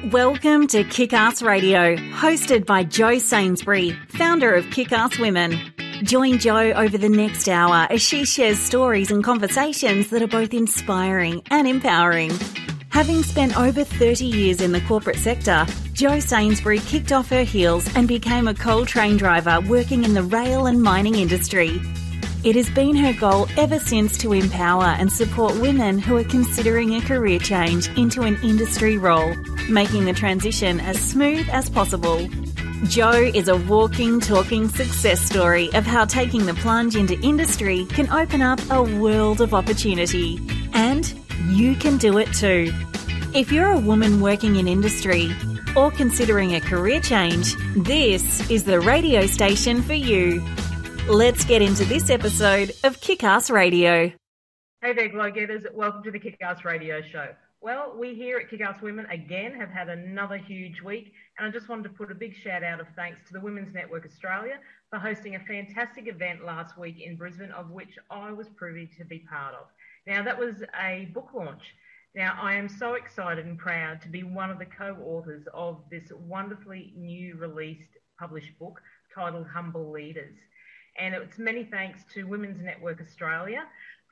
Welcome to Kick-Ass Radio, hosted by Jo Sainsbury, founder of Kick-Ass Women. Join Jo over the next hour as she shares stories and conversations that are both inspiring and empowering. Having spent over 30 years in the corporate sector, Jo Sainsbury kicked off her heels and became a coal train driver working in the rail and mining industry. It has been her goal ever since to empower and support women who are considering a career change into an industry role, making the transition as smooth as possible. Jo is a walking, talking success story of how taking the plunge into industry can open up a world of opportunity. And you can do it too. If you're a woman working in industry or considering a career change, this is the radio station for you. Let's get into this episode of Kick-Ass Radio. Hey there, Glow Getters. Welcome to the Kick-Ass Radio Show. Well, we here at Kick-Ass Women again have had another huge week, and I just wanted to put a big shout out of thanks to the Women's Network Australia for hosting a fantastic event last week in Brisbane, of which I was privy to be part of. Now, that was a book launch. Now, I am so excited and proud to be one of the co-authors of this wonderfully new released published book titled Humble Leaders. And it's many thanks to Women's Network Australia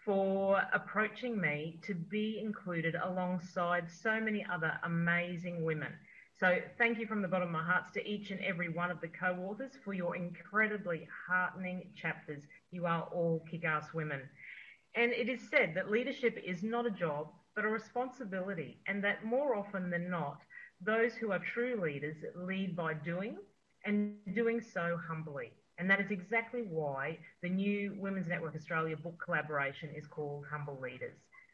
for approaching me to be included alongside so many other amazing women. So thank you from the bottom of my heart to each and every one of the co-authors for your incredibly heartening chapters. You are all kick-ass women. And it is said that leadership is not a job, but a responsibility, and that more often than not, those who are true leaders lead by doing, and doing so humbly. And that is exactly why the new Women's Network Australia book collaboration is called Humble Leaders.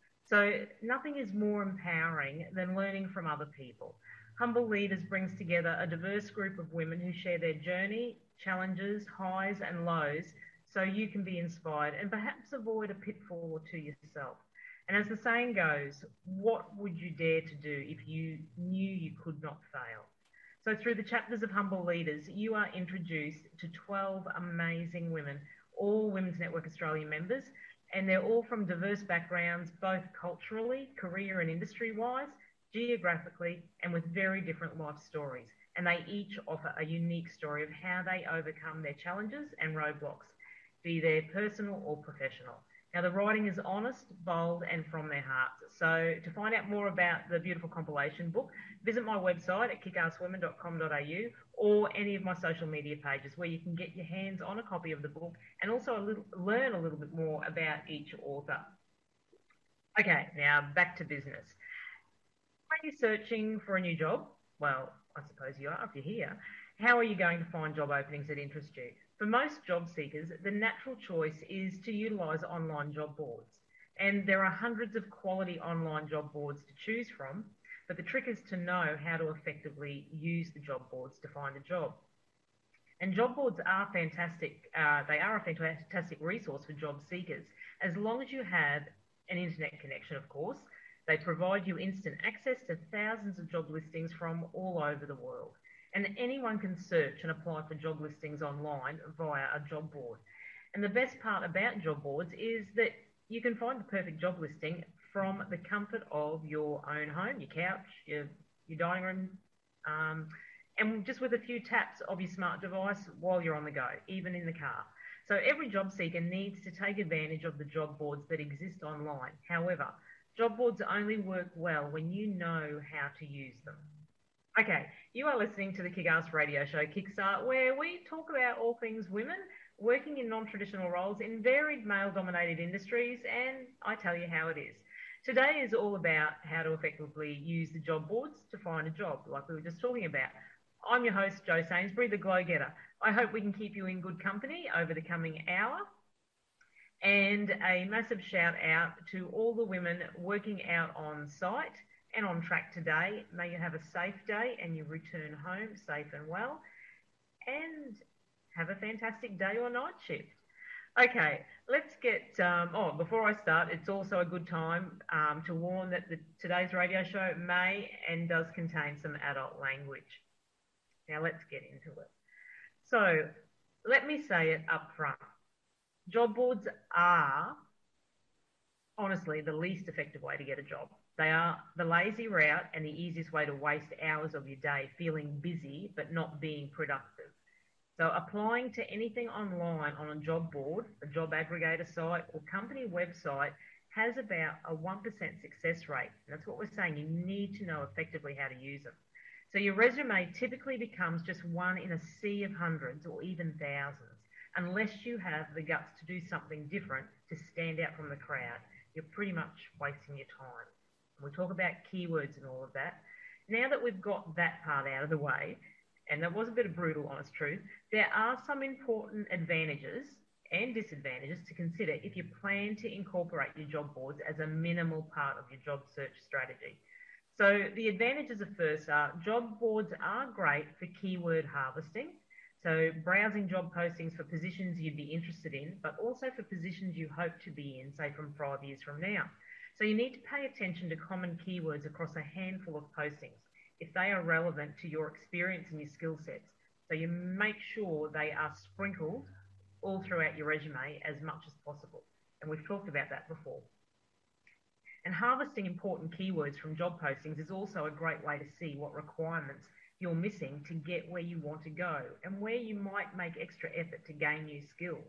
So nothing is more empowering than learning from other people. Humble Leaders brings together a diverse group of women who share their journey, challenges, highs and lows, so you can be inspired and perhaps avoid a pitfall or two yourself. And as the saying goes, what would you dare to do if you knew you could not fail? So through the chapters of Humble Leaders, you are introduced to 12 amazing women, all Women's Network Australia members, and they're all from diverse backgrounds, both culturally, career and industry-wise, geographically, and with very different life stories. And they each offer a unique story of how they overcome their challenges and roadblocks, be they personal or professional. Now, the writing is honest, bold, and from their hearts. So to find out more about the beautiful compilation book, visit my website at kickasswomen.com.au or any of my social media pages where you can get your hands on a copy of the book and also learn a little bit more about each author. Okay, now back to business. Are you searching for a new job? Well, I suppose you are if you're here. How are you going to find job openings that interest you? For most job seekers, the natural choice is to utilise online job boards. And there are hundreds of quality online job boards to choose from, but the trick is to know how to effectively use the job boards to find a job. And job boards are fantastic. They are a fantastic resource for job seekers, as long as you have an internet connection, of course. They provide you instant access to thousands of job listings from all over the world. And anyone can search and apply for job listings online via a job board. And the best part about job boards is that you can find the perfect job listing from the comfort of your own home, your couch, your dining room, and just with a few taps of your smart device while you're on the go, even in the car. So every job seeker needs to take advantage of the job boards that exist online. However, job boards only work well when you know how to use them. Okay, you are listening to the Kick-Ass Radio Show Kickstart, where we talk about all things women working in non-traditional roles in varied male-dominated industries, and I tell you how it is. Today is all about how to effectively use the job boards to find a job, like we were just talking about. I'm your host, Jo Sainsbury, the Glow Getter. I hope we can keep you in good company over the coming hour. And a massive shout out to all the women working out on site and on track today. May you have a safe day and you return home safe and well, and have a fantastic day or night shift. Okay, let's get, before I start, it's also a good time to warn that today's radio show may and does contain some adult language. Now let's get into it. So let me say it up front. Job boards are honestly the least effective way to get a job. They are the lazy route and the easiest way to waste hours of your day feeling busy but not being productive. So applying to anything online on a job board, a job aggregator site or company website has about a 1% success rate. And that's what we're saying. You need to know effectively how to use them. So your resume typically becomes just one in a sea of hundreds or even thousands, unless you have the guts to do something different to stand out from the crowd. You're pretty much wasting your time. And we talk about keywords and all of that. Now that we've got that part out of the way, and that was a bit of brutal, honest truth, there are some important advantages and disadvantages to consider if you plan to incorporate your job boards as a minimal part of your job search strategy. So the advantages of first are job boards are great for keyword harvesting. So browsing job postings for positions you'd be interested in, but also for positions you hope to be in, say from 5 years from now. So you need to pay attention to common keywords across a handful of postings if they are relevant to your experience and your skill sets. So you make sure they are sprinkled all throughout your resume as much as possible. And we've talked about that before. And harvesting important keywords from job postings is also a great way to see what requirements you're missing to get where you want to go and where you might make extra effort to gain new skills.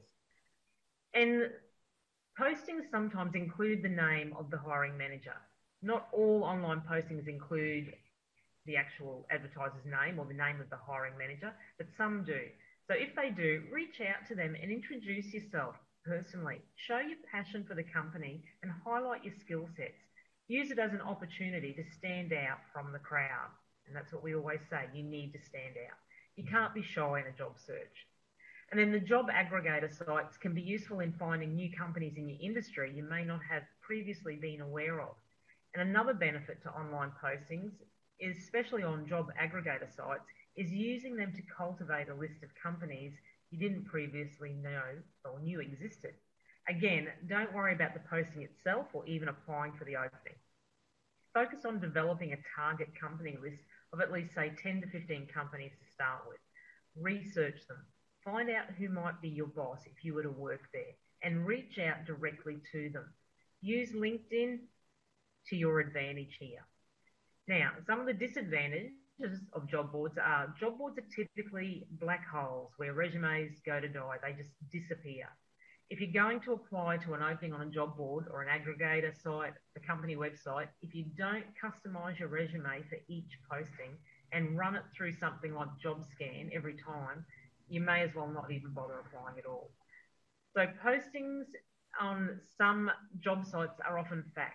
And postings sometimes include the name of the hiring manager. Not all online postings include the actual advertiser's name or the name of the hiring manager, but some do. So if they do, reach out to them and introduce yourself personally. Show your passion for the company and highlight your skill sets. Use it as an opportunity to stand out from the crowd. And that's what we always say, you need to stand out. You can't be shy in a job search. And then the job aggregator sites can be useful in finding new companies in your industry you may not have previously been aware of. And another benefit to online postings, especially on job aggregator sites, is using them to cultivate a list of companies you didn't previously know or knew existed. Again, don't worry about the posting itself or even applying for the opening. Focus on developing a target company list of at least, say, 10 to 15 companies to start with. Research them. Find out who might be your boss if you were to work there and reach out directly to them. Use LinkedIn to your advantage here. Now, some of the disadvantages of job boards are typically black holes where resumes go to die. They just disappear. If you're going to apply to an opening on a job board or an aggregator site, a company website, if you don't customize your resume for each posting and run it through something like JobScan every time, you may as well not even bother applying at all. So postings on some job sites are often fake.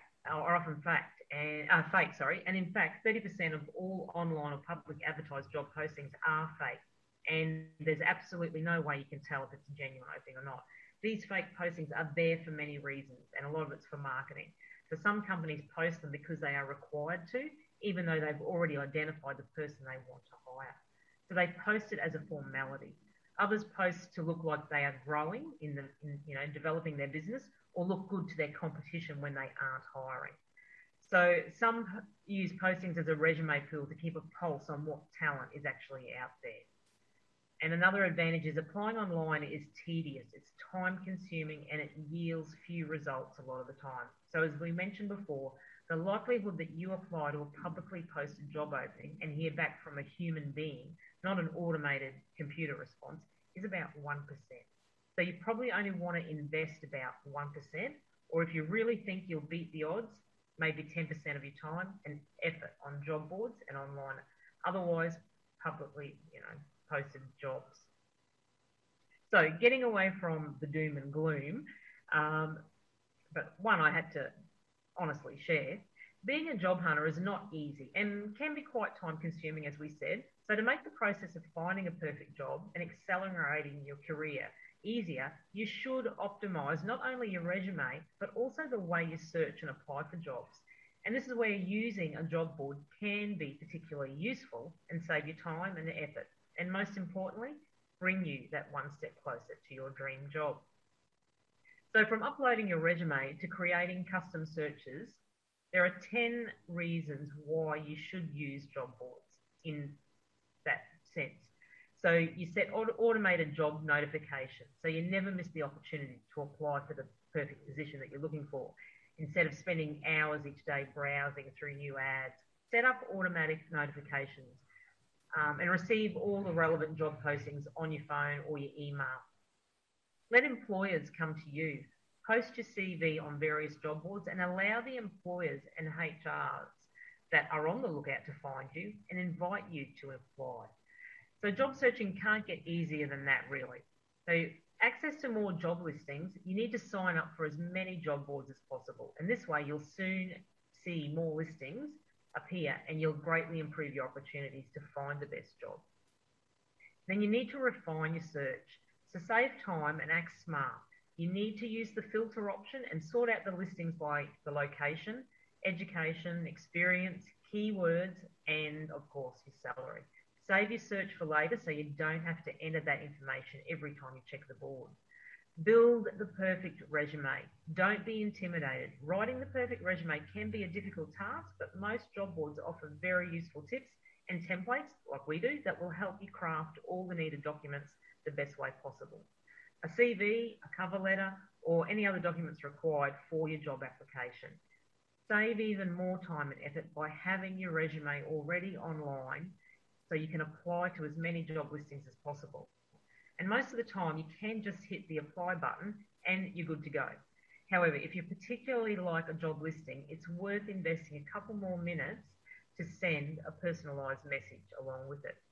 And in fact, 30% of all online or public advertised job postings are fake. And there's absolutely no way you can tell if it's a genuine opening or not. These fake postings are there for many reasons, and a lot of it's for marketing. So some companies post them because they are required to, even though they've already identified the person they want to hire. So they post it as a formality. Others post to look like they are growing in developing their business, or look good to their competition when they aren't hiring. So some use postings as a resume tool to keep a pulse on what talent is actually out there. And another advantage is applying online is tedious, it's time consuming, and it yields few results a lot of the time. So as we mentioned before, the likelihood that you apply to a publicly posted job opening and hear back from a human being, not an automated computer response, is about 1%. So you probably only want to invest about 1%, or if you really think you'll beat the odds, maybe 10% of your time and effort on job boards and online. Otherwise, publicly, posted jobs. So getting away from the doom and gloom, but one I had to honestly share, being a job hunter is not easy and can be quite time consuming, as we said. So to make the process of finding a perfect job and accelerating your career easier, you should optimize not only your resume, but also the way you search and apply for jobs. And this is where using a job board can be particularly useful and save you time and effort. And most importantly, bring you that one step closer to your dream job. So from uploading your resume to creating custom searches, there are 10 reasons why you should use job boards in that sense. So you set automated job notifications, so you never miss the opportunity to apply for the perfect position that you're looking for. instead of spending hours each day browsing through new ads. Set up automatic notifications and receive all the relevant job postings on your phone or your email. Let employers come to you. Post your CV on various job boards and allow the employers and HRs that are on the lookout to find you and invite you to apply. So job searching can't get easier than that, really. So access to more job listings, you need to sign up for as many job boards as possible. And this way you'll soon see more listings appear and you'll greatly improve your opportunities to find the best job. Then you need to refine your search. To save time and act smart, you need to use the filter option and sort out the listings by the location, education, experience, keywords, and of course your salary. Save your search for later so you don't have to enter that information every time you check the board. Build the perfect resume. Don't be intimidated. Writing the perfect resume can be a difficult task, but most job boards offer very useful tips and templates, like we do, that will help you craft all the needed documents the best way possible. A CV, a cover letter, or any other documents required for your job application. Save even more time and effort by having your resume already online so you can apply to as many job listings as possible. And most of the time, you can just hit the apply button and you're good to go. However, if you particularly like a job listing, it's worth investing a couple more minutes to send a personalised message along with it.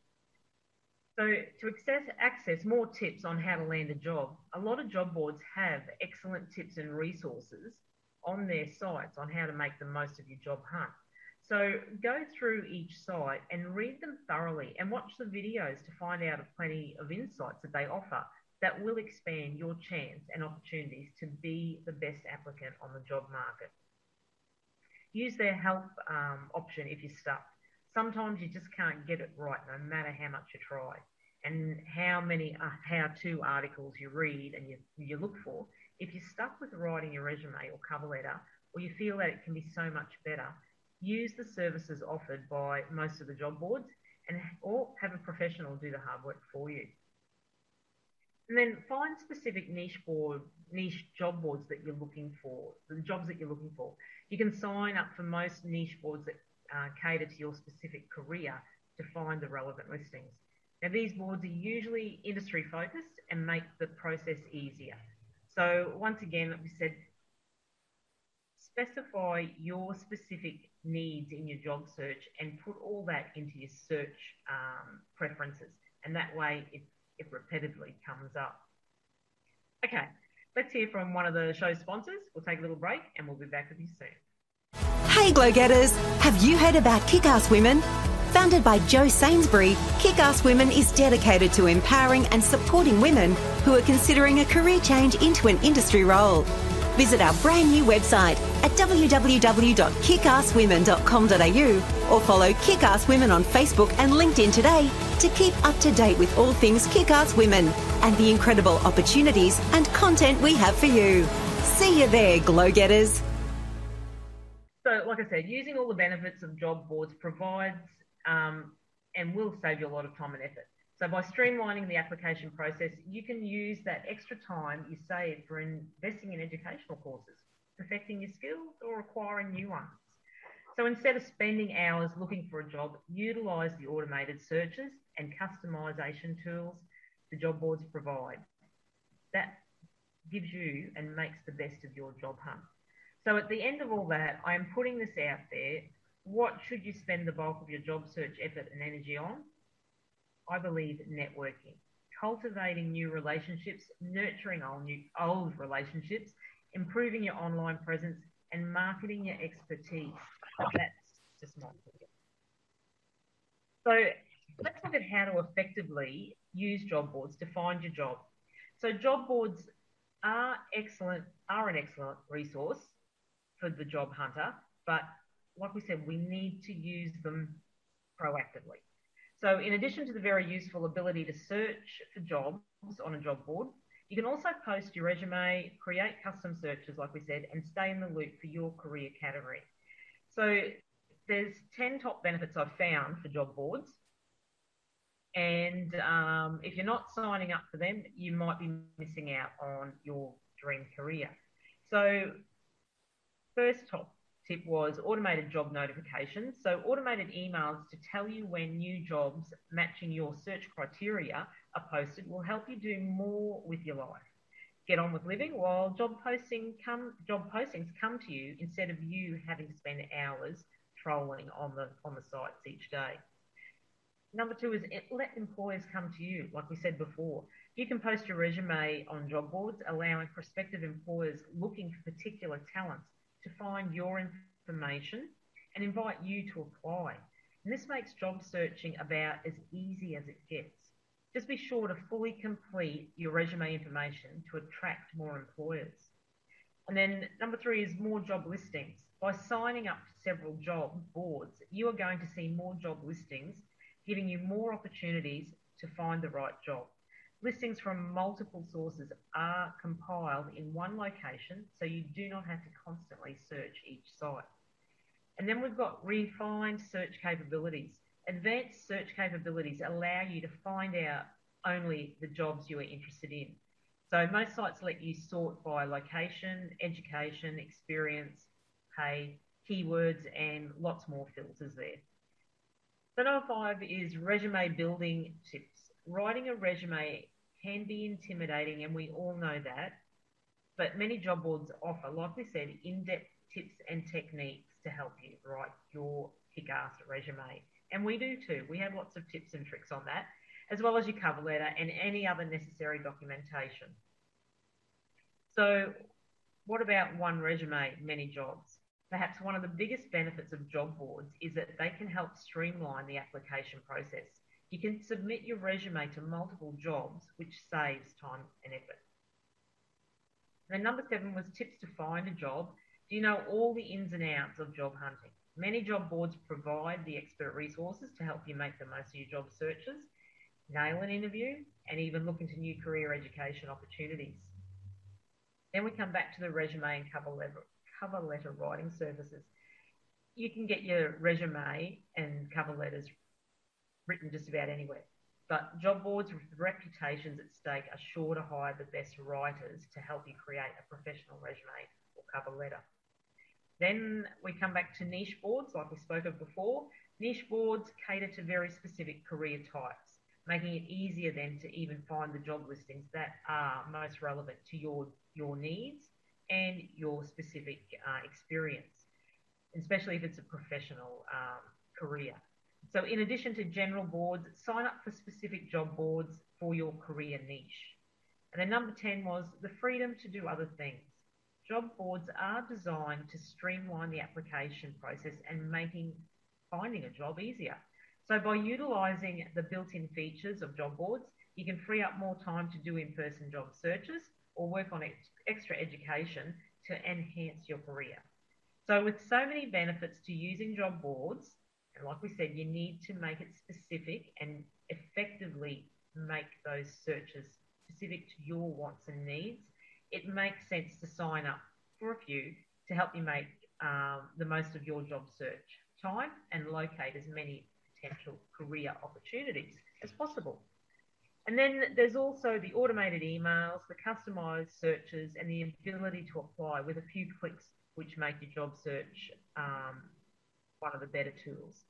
So to access more tips on how to land a job, a lot of job boards have excellent tips and resources on their sites on how to make the most of your job hunt. So go through each site and read them thoroughly and watch the videos to find out plenty of insights that they offer that will expand your chance and opportunities to be the best applicant on the job market. Use their help option if you're stuck. Sometimes you just can't get it right no matter how much you try. And how many how-to articles you read and you look for. If you're stuck with writing your resume or cover letter, or you feel that it can be so much better, use the services offered by most of the job boards or have a professional do the hard work for you. And then find specific niche job boards that you're looking for, the jobs that you're looking for. You can sign up for most niche boards that cater to your specific career to find the relevant listings. Now, these boards are usually industry focused and make the process easier. So once again, like we said, specify your specific needs in your job search and put all that into your search preferences. And that way it repetitively comes up. Okay, let's hear from one of the show's sponsors. We'll take a little break and we'll be back with you soon. Hey Glow Getters, have you heard about Kick-Ass Women? Founded by Jo Sainsbury, Kick-Ass Women is dedicated to empowering and supporting women who are considering a career change into an industry role. Visit our brand new website at www.kickasswomen.com.au or follow Kick-Ass Women on Facebook and LinkedIn today to keep up to date with all things Kick-Ass Women and the incredible opportunities and content we have for you. See you there, Glow Getters. So, like I said, using all the benefits of job boards provides and will save you a lot of time and effort. So by streamlining the application process, you can use that extra time you save for investing in educational courses, perfecting your skills or acquiring new ones. So instead of spending hours looking for a job, utilise the automated searches and customisation tools the job boards provide. That gives you and makes the best of your job hunt. So at the end of all that, I am putting this out there. What should you spend the bulk of your job search effort and energy on? I believe networking, cultivating new relationships, nurturing old relationships, improving your online presence, and marketing your expertise. That's just my opinion. So let's look at how to effectively use job boards to find your job. So job boards are an excellent resource for the job hunter, but like we said, we need to use them proactively. So in addition to the very useful ability to search for jobs on a job board, you can also post your resume, create custom searches, like we said, and stay in the loop for your career category. So there's 10 top benefits I've found for job boards. And if you're not signing up for them, you might be missing out on your dream career. So First top tip was automated job notifications. So automated emails to tell you when new jobs matching your search criteria are posted will help you do more with your life. Get on with living while job postings come to you instead of you having to spend hours trolling on the sites each day. Number two is let employers come to you, like we said before. You can post your resume on job boards, allowing prospective employers looking for particular talents to find your information and invite you to apply. And this makes job searching about as easy as it gets. Just be sure to fully complete your resume information to attract more employers. And then number three is more job listings. By signing up to several job boards, you are going to see more job listings, giving you more opportunities to find the right job. Listings from multiple sources are compiled in one location, so you do not have to constantly search each site. And then we've got refined search capabilities. Advanced search capabilities allow you to find out only the jobs you are interested in. So most sites let you sort by location, education, experience, pay, keywords, and lots more filters there. So number five is resume building tips. Writing a resume can be intimidating, and we all know that, but many job boards offer, like we said, in-depth tips and techniques to help you write your kick-ass resume. And we do too. We have lots of tips and tricks on that, as well as your cover letter and any other necessary documentation. So what about one resume, many jobs? Perhaps one of the biggest benefits of job boards is that they can help streamline the application process. You can submit your resume to multiple jobs, which saves time and effort. And number seven was tips to find a job. Do you know all the ins and outs of job hunting? Many job boards provide the expert resources to help you make the most of your job searches, nail an interview, and even look into new career education opportunities. Then we come back to the resume and cover letter writing services. You can get your resume and cover letters written just about anywhere, but job boards with reputations at stake are sure to hire the best writers to help you create a professional resume or cover letter. Then we come back to niche boards, like we spoke of before. Niche boards cater to very specific career types, making it easier then to even find the job listings that are most relevant to your needs and your specific experience, especially if it's a professional career. So in addition to general boards, sign up for specific job boards for your career niche. And then number 10 was the freedom to do other things. Job boards are designed to streamline the application process and finding a job easier. So by utilising the built-in features of job boards, you can free up more time to do in-person job searches or work on extra education to enhance your career. So with so many benefits to using job boards, and like we said, you need to make it specific and effectively make those searches specific to your wants and needs. It makes sense to sign up for a few to help you make the most of your job search time and locate as many potential career opportunities as possible. And then there's also the automated emails, the customized searches, and the ability to apply with a few clicks, which make your job search one of the better tools.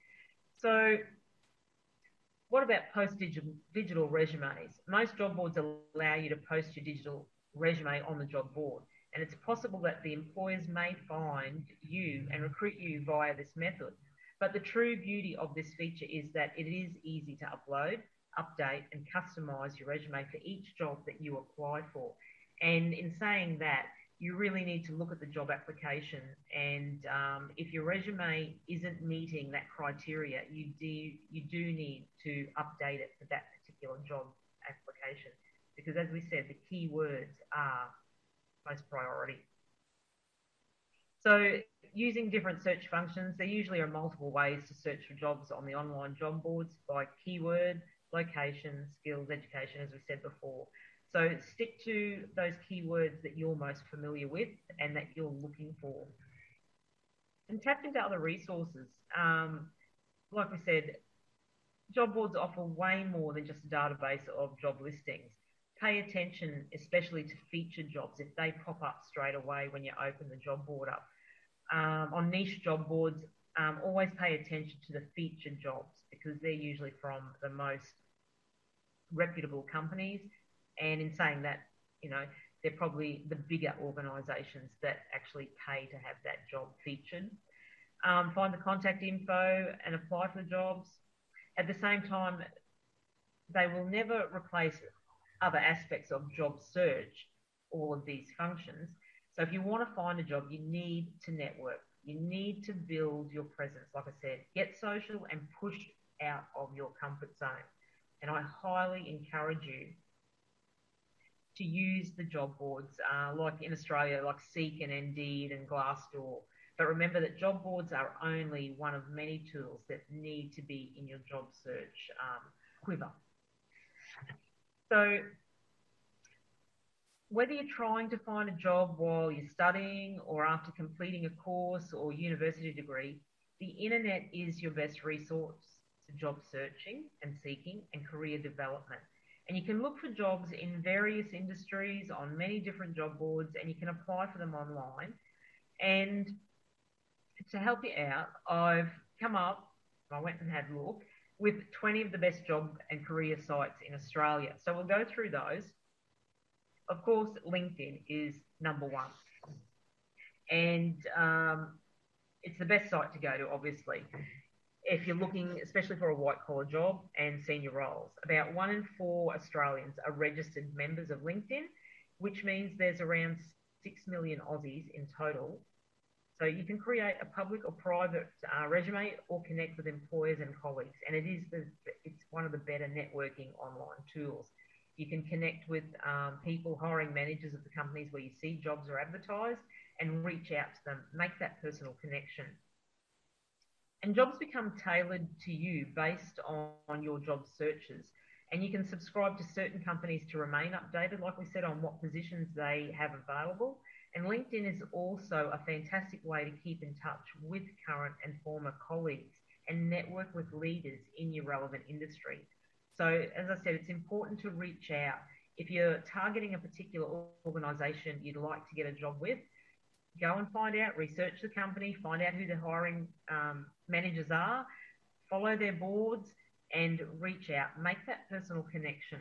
So what about post-digital resumes? Most job boards allow you to post your digital resume on the job board, and it's possible that the employers may find you and recruit you via this method. But the true beauty of this feature is that it is easy to upload, update, and customize your resume for each job that you apply for. And in saying that, you really need to look at the job application, and if your resume isn't meeting that criteria, you do need to update it for that particular job application, because as we said, the keywords are most priority. So using different search functions, there usually are multiple ways to search for jobs on the online job boards by keyword, location, skills, education, as we said before. So stick to those keywords that you're most familiar with and that you're looking for. And tap into other resources. Like we said, job boards offer way more than just a database of job listings. Pay attention, especially to featured jobs, if they pop up straight away when you open the job board up. on niche job boards, always pay attention to the featured jobs because they're usually from the most reputable companies. And in saying that, they're probably the bigger organisations that actually pay to have that job featured. Find the contact info and apply for the jobs. At the same time, they will never replace other aspects of job search, all of these functions. So if you want to find a job, you need to network. You need to build your presence. Like I said, get social and push out of your comfort zone. And I highly encourage you to use the job boards, like in Australia, like Seek and Indeed and Glassdoor. But remember that job boards are only one of many tools that need to be in your job search quiver. So whether you're trying to find a job while you're studying or after completing a course or university degree, the internet is your best resource to job searching and seeking and career development. And you can look for jobs in various industries on many different job boards, and you can apply for them online. And to help you out, I went and had a look with 20 of the best job and career sites in Australia. So we'll go through those. Of course, LinkedIn is number one. And it's the best site to go to, obviously, if you're looking, especially for a white-collar job and senior roles. About 1 in 4 Australians are registered members of LinkedIn, which means there's around 6 million Aussies in total. So you can create a public or private resume or connect with employers and colleagues. And it's one of the better networking online tools. You can connect with people, hiring managers of the companies where you see jobs are advertised, and reach out to them, make that personal connection. And jobs become tailored to you based on your job searches. And you can subscribe to certain companies to remain updated, like we said, on what positions they have available. And LinkedIn is also a fantastic way to keep in touch with current and former colleagues and network with leaders in your relevant industry. So, as I said, it's important to reach out. If you're targeting a particular organisation you'd like to get a job with, go and find out, research the company, find out who the hiring managers are, follow their boards, and reach out. Make that personal connection.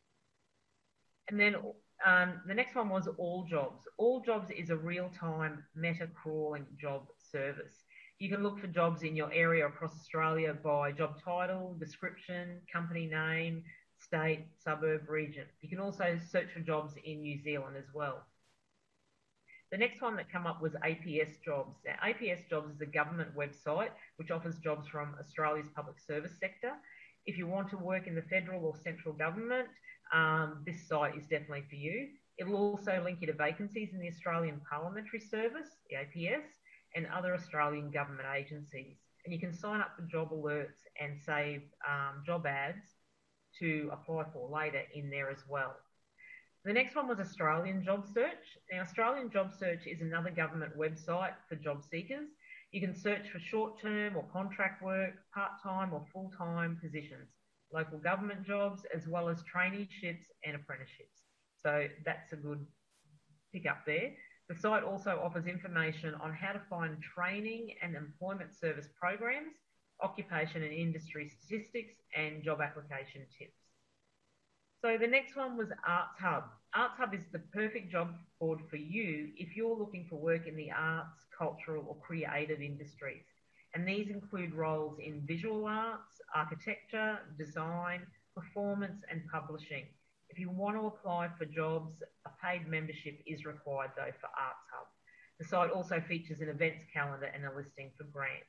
And then the next one was All Jobs. All Jobs is a real-time meta-crawling job service. You can look for jobs in your area across Australia by job title, description, company name, state, suburb, region. You can also search for jobs in New Zealand as well. The next one that came up was APS Jobs. Now, APS Jobs is a government website which offers jobs from Australia's public service sector. If you want to work in the federal or central government, this site is definitely for you. It will also link you to vacancies in the Australian Parliamentary Service, the APS, and other Australian government agencies. And you can sign up for job alerts and save job ads to apply for later in there as well. The next one was Australian Job Search. Now, Australian Job Search is another government website for job seekers. You can search for short-term or contract work, part-time or full-time positions, local government jobs, as well as traineeships and apprenticeships. So that's a good pick up there. The site also offers information on how to find training and employment service programs, occupation and industry statistics, and job application tips. So the next one was Arts Hub. Arts Hub is the perfect job board for you if you're looking for work in the arts, cultural or creative industries. And these include roles in visual arts, architecture, design, performance and publishing. If you want to apply for jobs, a paid membership is required though for Arts Hub. The site also features an events calendar and a listing for grants.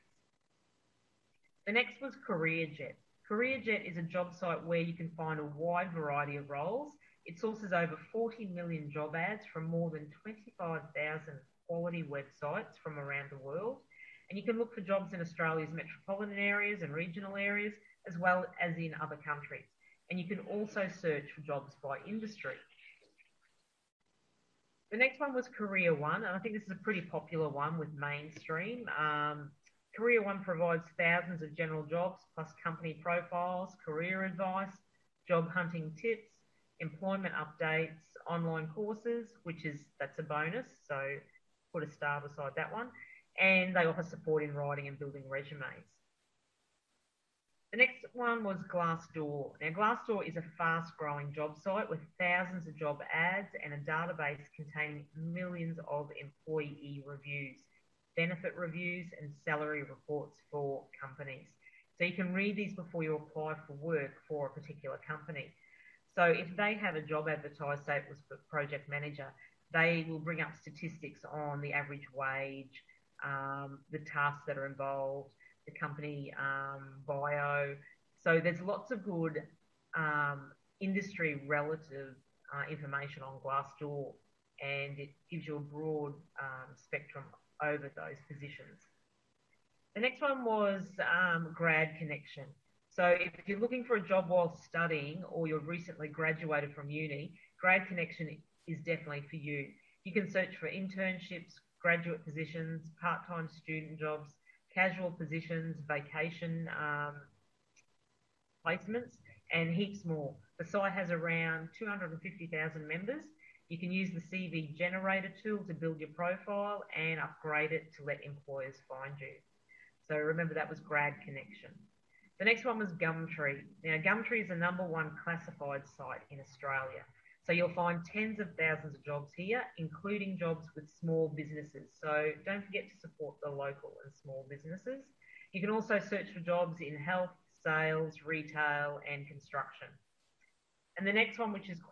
The next was CareerJet. CareerJet is a job site where you can find a wide variety of roles. It sources over 40 million job ads from more than 25,000 quality websites from around the world. And you can look for jobs in Australia's metropolitan areas and regional areas, as well as in other countries. And you can also search for jobs by industry. The next one was Career One, and I think this is a pretty popular one with Mainstream. Career One provides thousands of general jobs, plus company profiles, career advice, job hunting tips, employment updates, online courses, that's a bonus, so put a star beside that one, and they offer support in writing and building resumes. The next one was Glassdoor. Now, Glassdoor is a fast-growing job site with thousands of job ads and a database containing millions of employee reviews, benefit reviews, and salary reports for companies. So you can read these before you apply for work for a particular company. So if they have a job advertised, say it was for project manager, they will bring up statistics on the average wage, the tasks that are involved, the company bio. So there's lots of good industry relative information on Glassdoor, and it gives you a broad spectrum over those positions. The next one was Grad Connection. So if you're looking for a job while studying or you're recently graduated from uni, Grad Connection is definitely for you. You can search for internships, graduate positions, part-time student jobs, casual positions, vacation placements, and heaps more. The site has around 250,000 members. You can use the CV generator tool to build your profile and upgrade it to let employers find you. So remember, that was Grad Connection. The next one was Gumtree. Now, Gumtree is the #1 classified site in Australia. So you'll find tens of thousands of jobs here, including jobs with small businesses. So don't forget to support the local and small businesses. You can also search for jobs in health, sales, retail, and construction. And the next one, which is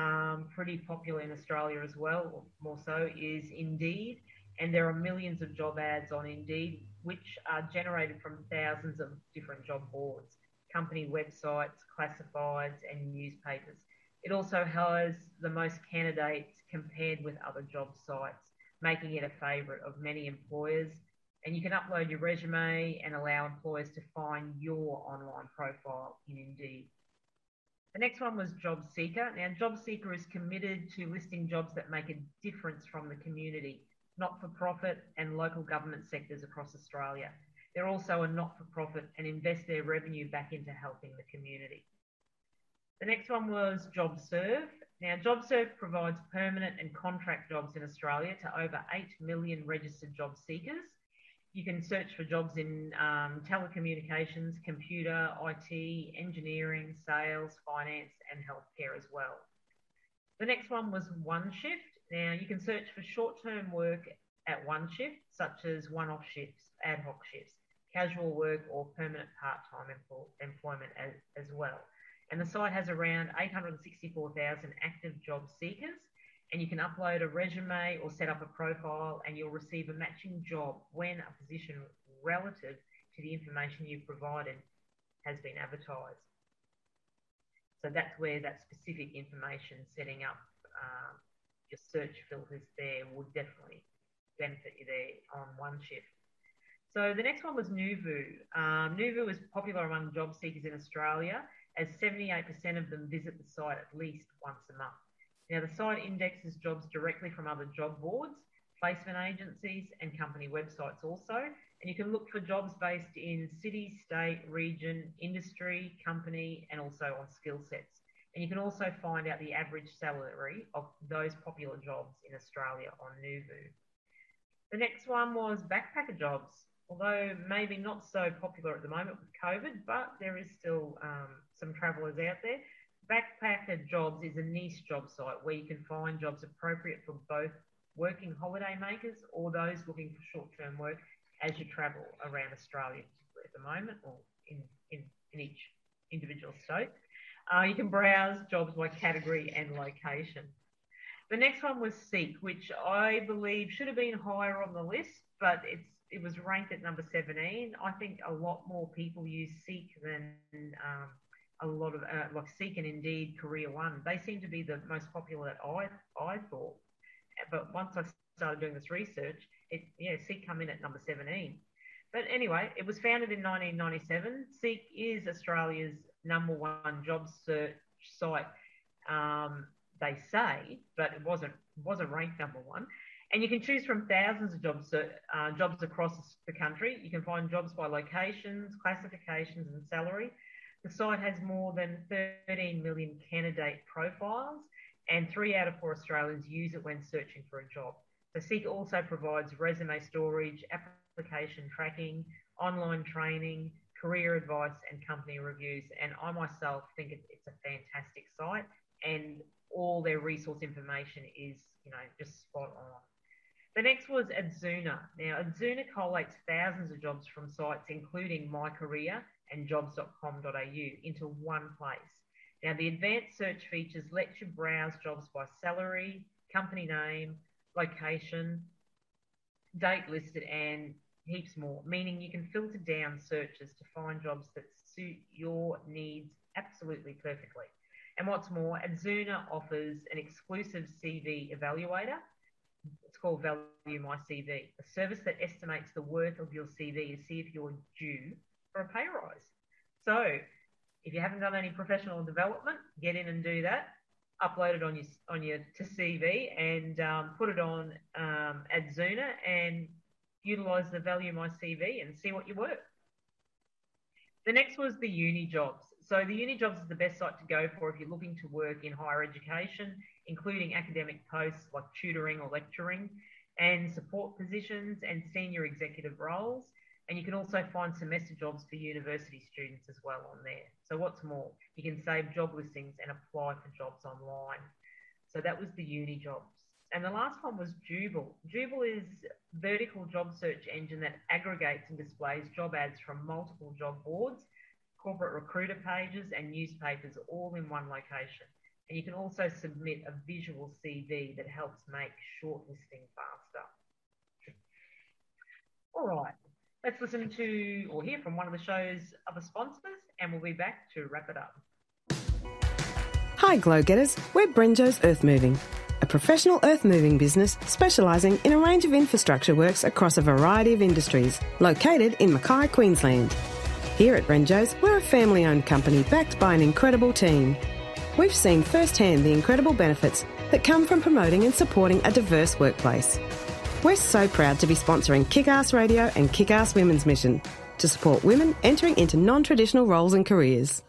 pretty popular in Australia as well, or more so, is Indeed. And there are millions of job ads on Indeed, which are generated from thousands of different job boards, company websites, classifieds, and newspapers. It also has the most candidates compared with other job sites, making it a favourite of many employers. And you can upload your resume and allow employers to find your online profile in Indeed. The next one was Job Seeker. Now, Job Seeker is committed to listing jobs that make a difference from the community, not-for-profit and local government sectors across Australia. They're also a not-for-profit and invest their revenue back into helping the community. The next one was JobServe. Now, JobServe provides permanent and contract jobs in Australia to over 8 million registered job seekers. You can search for jobs in telecommunications, computer, IT, engineering, sales, finance, and healthcare as well. The next one was OneShift. Now, you can search for short-term work at OneShift, such as one-off shifts, ad hoc shifts, casual work, or permanent part-time employment as well. And the site has around 864,000 active job seekers, and you can upload a resume or set up a profile, and you'll receive a matching job when a position relative to the information you've provided has been advertised. So that's where that specific information setting up your search filters there would definitely benefit you there on OneShift. So the next one was Nuvu. Nuvu is popular among job seekers in Australia, as 78% of them visit the site at least once a month. Now, the site indexes jobs directly from other job boards, placement agencies, and company websites also. And you can look for jobs based in city, state, region, industry, company, and also on skill sets. And you can also find out the average salary of those popular jobs in Australia on Nuvu. The next one was backpacker jobs, although maybe not so popular at the moment with COVID, but there is still some travellers out there. Backpacker Jobs is a niche job site where you can find jobs appropriate for both working holiday makers or those looking for short-term work as you travel around Australia, particularly at the moment, or in each individual state. You can browse jobs by category and location. The next one was Seek, which I believe should have been higher on the list, but it was ranked at number 17. I think a lot more people use Seek than a lot of like Seek and Indeed Career One. They seem to be the most popular that I thought. But once I started doing this research, Seek come in at number 17. But anyway, it was founded in 1997. Seek is Australia's #1 job search site, they say, but it wasn't ranked #1. And you can choose from thousands of jobs across the country. You can find jobs by locations, classifications, and salary. The site has more than 13 million candidate profiles, and 3 out of 4 Australians use it when searching for a job. So Seek also provides resume storage, application tracking, online training, career advice, and company reviews. And I myself think it's a fantastic site, and all their resource information is, just spot on. The next was Adzuna. Now, Adzuna collates thousands of jobs from sites including My Career and jobs.com.au into one place. Now, the advanced search features let you browse jobs by salary, company name, location, date listed, and heaps more, meaning you can filter down searches to find jobs that suit your needs absolutely perfectly. And what's more, Adzuna offers an exclusive CV evaluator. It's called Value My CV, a service that estimates the worth of your CV to see if you're due for a pay rise. So if you haven't done any professional development, get in and do that. Upload it on your to CV and put it on Adzuna and utilise the Value My CV and see what you work. The next was the Uni Jobs. So the Uni Jobs is the best site to go for if you're looking to work in higher education, including academic posts like tutoring or lecturing, and support positions and senior executive roles. And you can also find semester jobs for university students as well on there. So what's more, you can save job listings and apply for jobs online. So that was the Uni Jobs. And the last one was Jubal. Jubal is a vertical job search engine that aggregates and displays job ads from multiple job boards, corporate recruiter pages, and newspapers all in one location. And you can also submit a visual CV that helps make shortlisting faster. All right, let's listen to or hear from one of the show's other sponsors, and we'll be back to wrap it up. Hi Glow Getters, we're Brenjo's Earth Moving, a professional earth moving business specialising in a range of infrastructure works across a variety of industries, located in Mackay, Queensland. Here at Brenjo's, we're a family-owned company backed by an incredible team. We've seen firsthand the incredible benefits that come from promoting and supporting a diverse workplace. We're so proud to be sponsoring Kick-Ass Radio and Kick-Ass Women's Mission to support women entering into non-traditional roles and careers.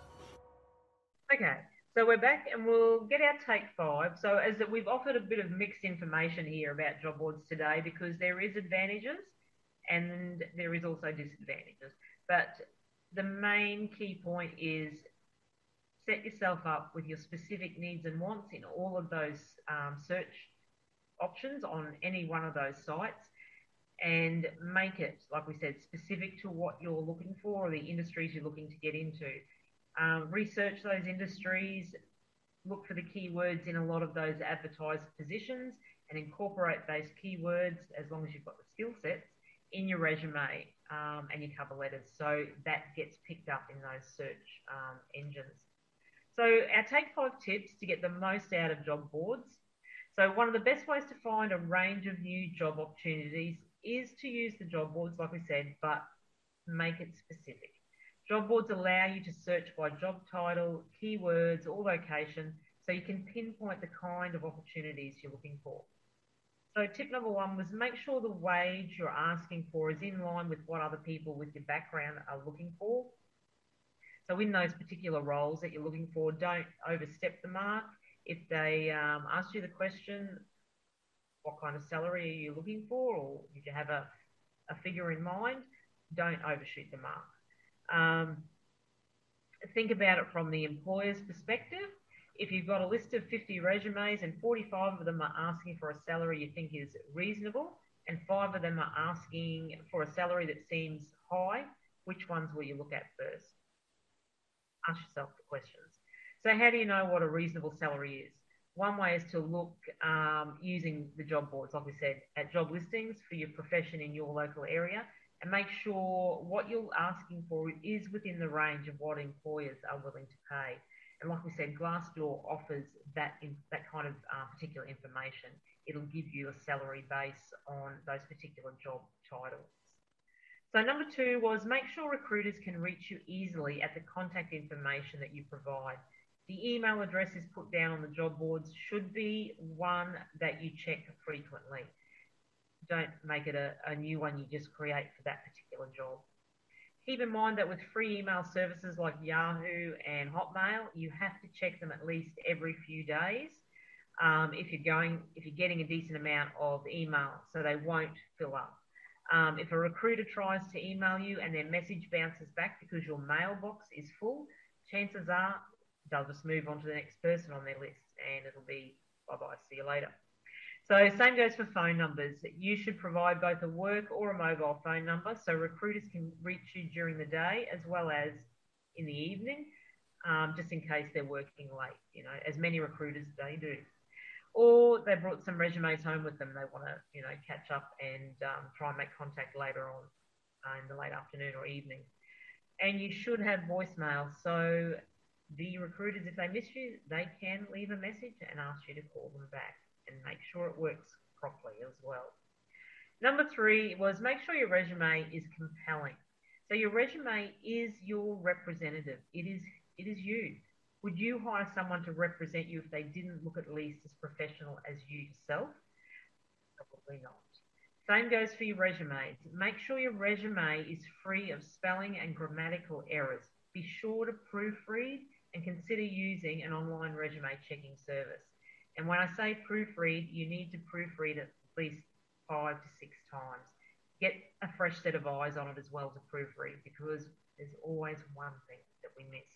Okay, so we're back and we'll get our take 5. So as that we've offered a bit of mixed information here about job boards today because there is advantages and there is also disadvantages. But the main key point is set yourself up with your specific needs and wants in all of those search options on any one of those sites and make it, like we said, specific to what you're looking for or the industries you're looking to get into. Research those industries, look for the keywords in a lot of those advertised positions and incorporate those keywords as long as you've got the skill sets in your resume and your cover letters, so that gets picked up in those search engines. So our take 5 tips to get the most out of job boards. So one of the best ways to find a range of new job opportunities is to use the job boards, like we said, but make it specific. Job boards allow you to search by job title, keywords, or location, so you can pinpoint the kind of opportunities you're looking for. So tip number 1 was make sure the wage you're asking for is in line with what other people with your background are looking for. So in those particular roles that you're looking for, don't overstep the mark. If they ask you the question, what kind of salary are you looking for, or did you have a figure in mind, don't overshoot the mark. Think about it from the employer's perspective. If you've got a list of 50 resumes and 45 of them are asking for a salary you think is reasonable and 5 of them are asking for a salary that seems high, which ones will you look at first? Ask yourself the questions. So how do you know what a reasonable salary is? One way is to look using the job boards, like we said, at job listings for your profession in your local area, and make sure what you're asking for is within the range of what employers are willing to pay. And like we said, Glassdoor offers that kind of particular information. It'll give you a salary base on those particular job titles. So number 2 was make sure recruiters can reach you easily at the contact information that you provide. The email address is put down on the job boards should be one that you check frequently. Don't make it a new one you just create for that particular job. Keep in mind that with free email services like Yahoo and Hotmail, you have to check them at least every few days. if you're getting a decent amount of email, so they won't fill up. If a recruiter tries to email you and their message bounces back because your mailbox is full, chances are they'll just move on to the next person on their list and it'll be bye-bye, see you later. So same goes for phone numbers. You should provide both a work or a mobile phone number so recruiters can reach you during the day as well as in the evening, just in case they're working late, as many recruiters they do. Or they brought some resumes home with them. They want to, catch up and try and make contact later on in the late afternoon or evening. And you should have voicemail. So the recruiters, if they miss you, they can leave a message and ask you to call them back and make sure it works properly as well. Number 3 was make sure your resume is compelling. So your resume is your representative. It is you. Would you hire someone to represent you if they didn't look at least as professional as you yourself? Probably not. Same goes for your resumes. Make sure your resume is free of spelling and grammatical errors. Be sure to proofread and consider using an online resume checking service. And when I say proofread, you need to proofread at least 5 to 6 times. Get a fresh set of eyes on it as well to proofread because there's always one thing that we miss.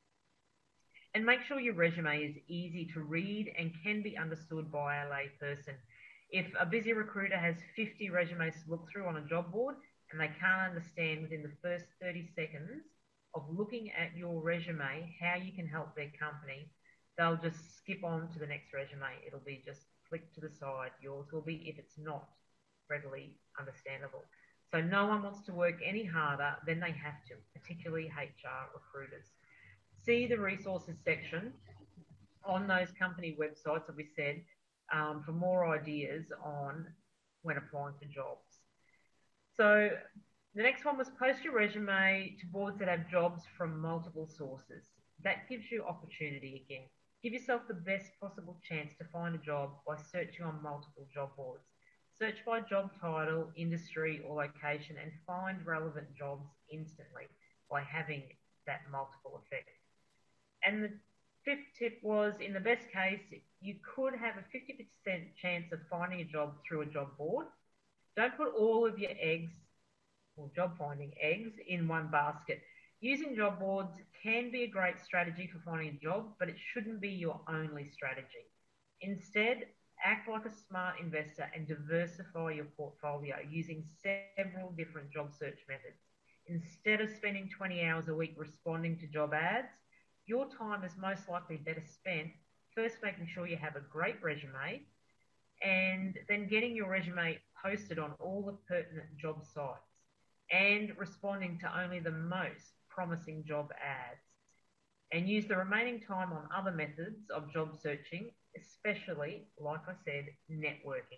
And make sure your resume is easy to read and can be understood by a lay person. If a busy recruiter has 50 resumes to look through on a job board and they can't understand within the first 30 seconds of looking at your resume how you can help their company, they'll just skip on to the next resume. It'll be just flicked to the side. Yours will be if it's not readily understandable. So no one wants to work any harder than they have to, particularly HR recruiters. See the resources section on those company websites that we said for more ideas on when applying for jobs. So the next one was post your resume to boards that have jobs from multiple sources. That gives you opportunity again. Give yourself the best possible chance to find a job by searching on multiple job boards. Search by job title, industry or location and find relevant jobs instantly by having that multiple effect. And the 5th tip was, in the best case, you could have a 50% chance of finding a job through a job board. Don't put all of your eggs, or job finding eggs, in one basket. Using job boards can be a great strategy for finding a job, but it shouldn't be your only strategy. Instead, act like a smart investor and diversify your portfolio using several different job search methods. Instead of spending 20 hours a week responding to job ads, your time is most likely better spent first making sure you have a great resume and then getting your resume posted on all the pertinent job sites and responding to only the most promising job ads. And use the remaining time on other methods of job searching, especially, like I said, networking.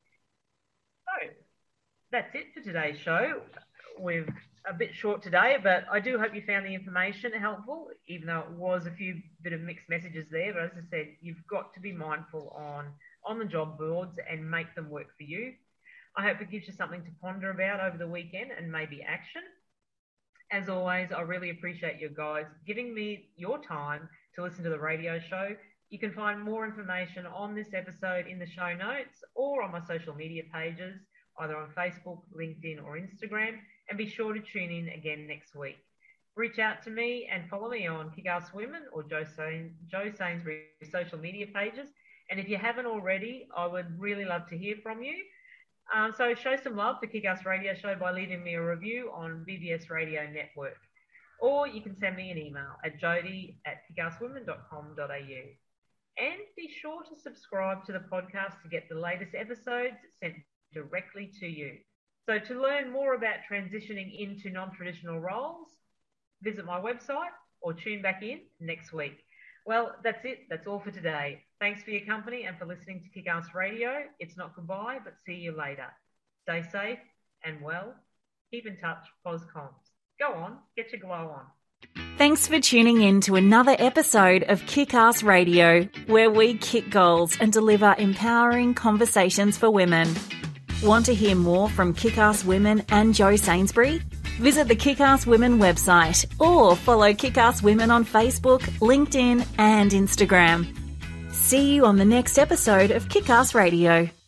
So that's it for today's show. We're a bit short today, but I do hope you found the information helpful, even though it was a few bit of mixed messages there. But as I said, you've got to be mindful on the job boards and make them work for you. I hope it gives you something to ponder about over the weekend and maybe action. As always, I really appreciate you guys giving me your time to listen to the radio show. You can find more information on this episode in the show notes or on my social media pages, either on Facebook, LinkedIn or Instagram. And be sure to tune in again next week. Reach out to me and follow me on Kick-Ass Women or Joe Sainsbury social media pages. And if you haven't already, I would really love to hear from you. So show some love for Kick-Ass Radio Show by leaving me a review on BBS Radio Network. Or you can send me an email at jody@kickasswomen.com.au. And be sure to subscribe to the podcast to get the latest episodes sent directly to you. So to learn more about transitioning into non-traditional roles, visit my website or tune back in next week. Well, that's it. That's all for today. Thanks for your company and for listening to Kick-Ass Radio. It's not goodbye, but see you later. Stay safe and well. Keep in touch, POSComms. Go on, get your glow on. Thanks for tuning in to another episode of Kick-Ass Radio, where we kick goals and deliver empowering conversations for women. Want to hear more from Kick-Ass Women and Joe Sainsbury? Visit the Kick-Ass Women website or follow Kick-Ass Women on Facebook, LinkedIn and Instagram. See you on the next episode of Kick-Ass Radio.